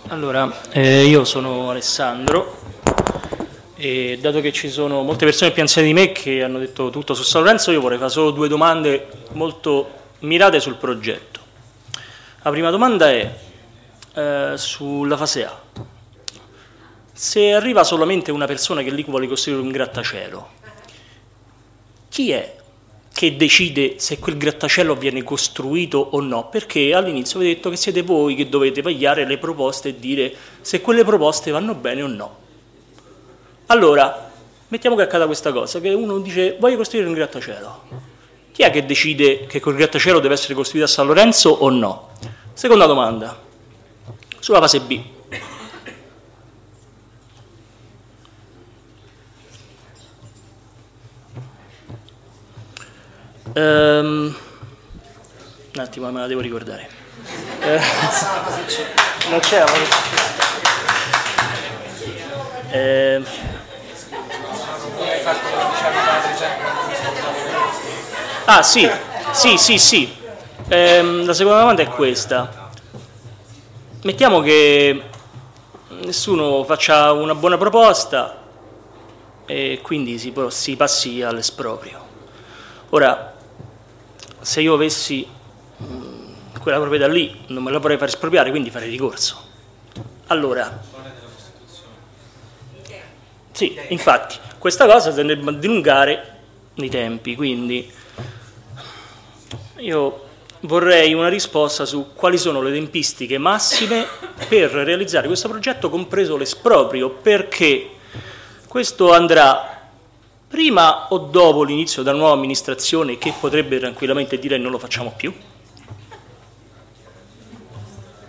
Allora, io sono Alessandro e dato che ci sono molte persone più anziane di me che hanno detto tutto su San Lorenzo, io vorrei fare solo due domande molto mirate sul progetto. La prima domanda è sulla fase A. Se arriva solamente una persona che lì vuole costruire un grattacielo, chi è che decide se quel grattacielo viene costruito o no? Perché all'inizio vi ho detto che siete voi che dovete vagliare le proposte e dire se quelle proposte vanno bene o no. Allora, mettiamo che accada questa cosa, che uno dice voglio costruire un grattacielo. Chi è che decide che quel grattacielo deve essere costruito a San Lorenzo o no? Seconda domanda, sulla fase B. Un attimo, me la devo ricordare. Non c'è. Sì. La seconda domanda è questa. Mettiamo che nessuno faccia una buona proposta e quindi si passi all'esproprio. Ora, se io avessi quella proprietà lì, non me la vorrei far espropriare, quindi farei ricorso. Allora, sì, infatti, questa cosa tende a dilungare i tempi, quindi io vorrei una risposta su quali sono le tempistiche massime per realizzare questo progetto, compreso l'esproprio, perché questo andrà prima o dopo l'inizio della nuova amministrazione che potrebbe tranquillamente dire non lo facciamo più?